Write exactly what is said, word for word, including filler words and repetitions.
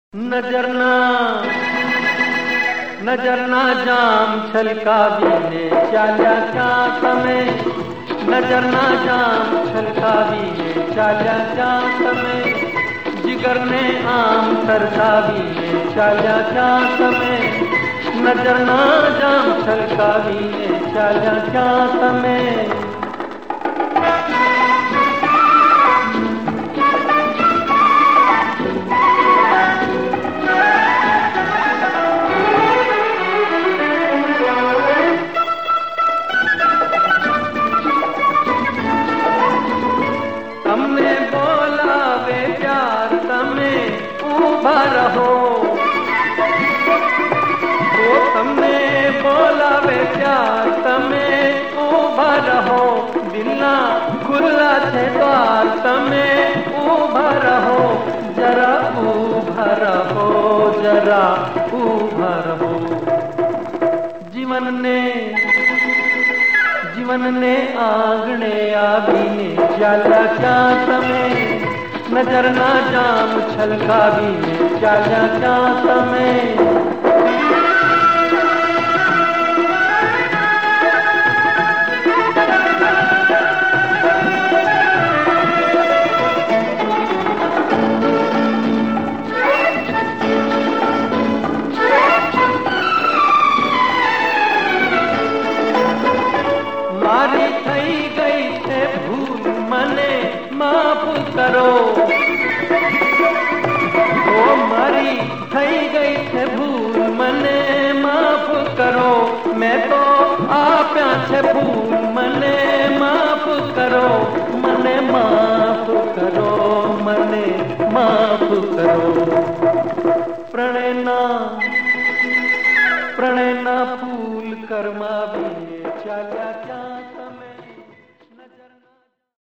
नजर ना नजर ना जाम छलका बीने चाल्या क्या समय। नजर ना जाम छलका बीने चाल्या क्या समय। जिगर ने आम सरका बीने चाल्या क्या समय। नजर ना जाम छलका बीने चाल्या क्या समय। तमने बोला वे प्यार तमे उभा रहो। वो तमने बोला वे प्यार तमे उभा रहो। दिलना खुला छे द्वार तमे उभा रहो। जरा उभा रहो जरा उभा रहो। जीवन ने जीवन ने आंगणे आवीने चाल्या क्या समय। नजर ना जाम छलका बीने चाल्या क्या समय। मारी थई गई थे भूल मने माफ करो। ओ मारी थई गई थे भूल मने माफ करो। मैं तो आप्या छे भूल मने माफ करो। मने माफ करो मने माफ करो। प्रणय ना प्रणय ना फूल कर्मा बीने चाल्या क्या।